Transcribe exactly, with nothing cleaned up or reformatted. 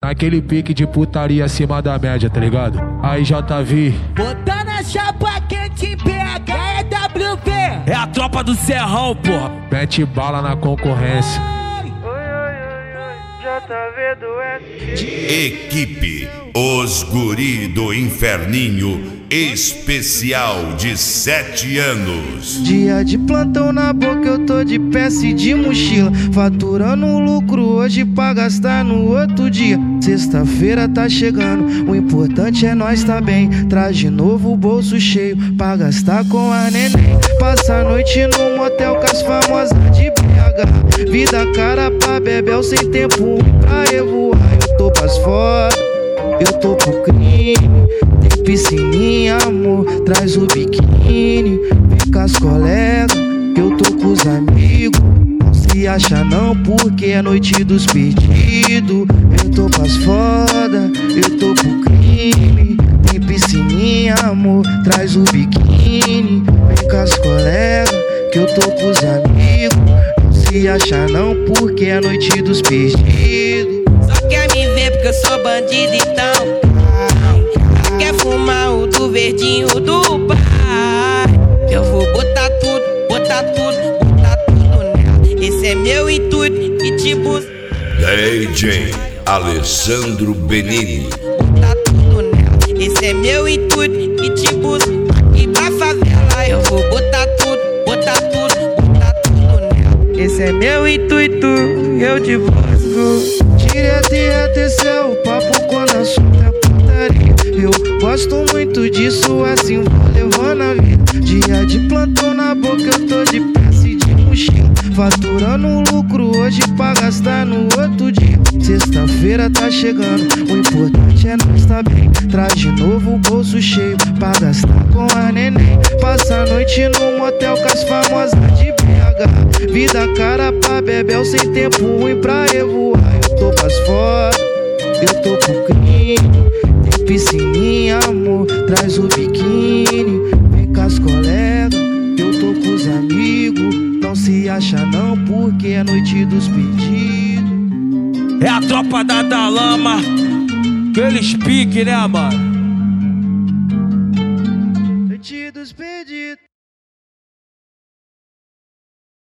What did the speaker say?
Naquele pique de putaria acima da média, tá ligado? Aí J V, botando a chapa quente, P H é W V. É a tropa do Serrão, porra. mete bala na concorrência. Equipe Os Guri do Inferninho, especial de sete anos. Dia de plantão na boca, eu tô de peça e de mochila, faturando lucro hoje pra gastar no outro dia. Sexta-feira tá chegando, o importante é nós tá bem. Traje novo, bolso cheio pra gastar com a neném. Passa a noite no motel com as famosas de B H. Vida cara pra bebel sem tempo pra revoar. Eu tô pras fora, eu tô pro crime. Tem piscininha, amor, traz o biquíni. Vem com as colegas, que eu tô com os amigos. Não se acha não, porque é noite dos perdidos. Eu tô pras foda, eu tô pro crime. Tem piscininha, amor, traz o biquíni. Vem com as colegas, que eu tô com os amigos. Não se acha não, porque é noite dos perdidos. Só quer me ver porque eu sou bandido então. Só quer fumar o do verdinho do pai. Eu vou botar tudo, botar tudo, botar tudo nela. Esse é meu intuito e tipo D J Alessandro Benini. Botar tudo nela. Esse é meu intuito e tipo aqui pra favela. Eu vou botar tudo, botar tudo, botar tudo nela. Esse é meu intuito, eu te busco. Direto e reto, esse é o papo quando assunto é putaria. Eu gosto muito disso, assim vou levando a vida. Dia de plantão na boca, eu tô de peça e de mochila, faturando lucro hoje pra gastar no outro dia. Sexta-feira tá chegando, o importante é nós tá bem. Traje novo, bolso cheio pra gastar com a neném. Passa a noite no motel com as famosas de B H. Vida cara pra bebel sem tempo ruim pra revoar. Eu tô pras fora, eu tô pro crime. Tem piscininha, amor, traz o biquíni. Vem com as colegas, eu tô com os amigos. Não se acha não, porque é noite dos pedidos. É a tropa da Dalama. Que eles pique, né, mano?